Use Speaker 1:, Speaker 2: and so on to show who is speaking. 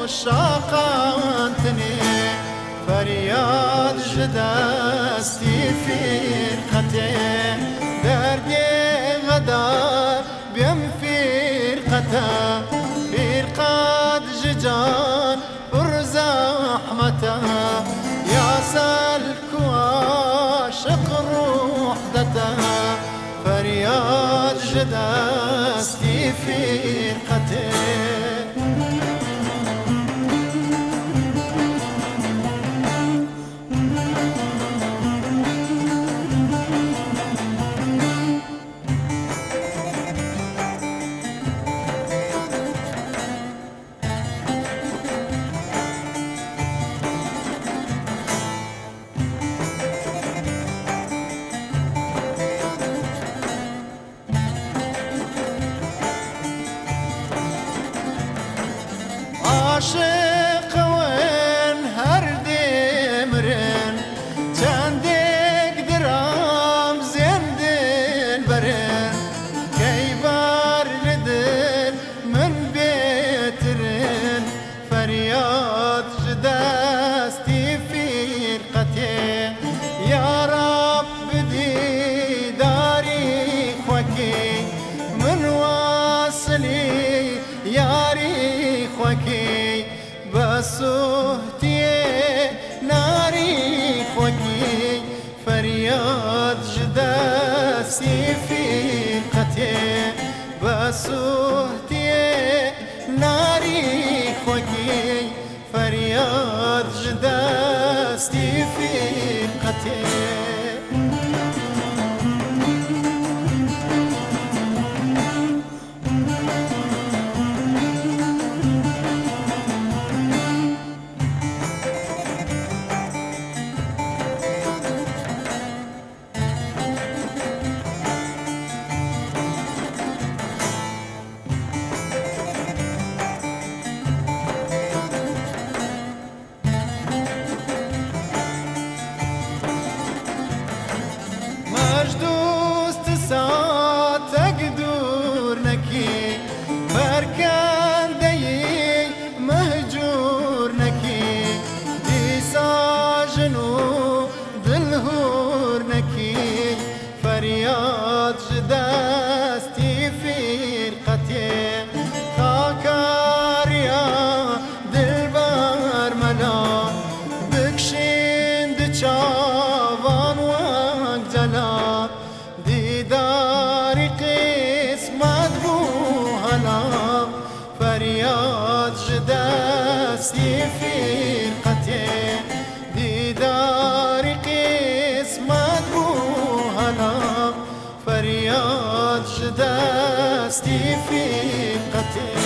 Speaker 1: شاقانتني فرياد جدستي في رقتي دردي غدار بيم في رقته في رقاد ججان برزحمته يا سلك واشق روح دته فرياد جدستي في رقتي عاشق وين هردي مرن چندك درام زندن برن كيبار لدل من بيترن فرياد جدستي في رقتي يا رب دي داري خوكي من واصلي ياري خوكي بسوتي ناري خوكي فرياد جداسي في رقتي بسوتي ناري خوكي فرياد جداسي في رقتي مجدوست ساتك دورنكي بركان دي مهجورنكي دي ساجنو دلهورنكي فرياد جدستي في رقتي خاكاريا دلبار ملا بكشين دچاوان وقجلا ديداري قسمت بو هلا فرياد جدستي في رقتي ديداري قسمت بو هلا فرياد جدستي في رقتي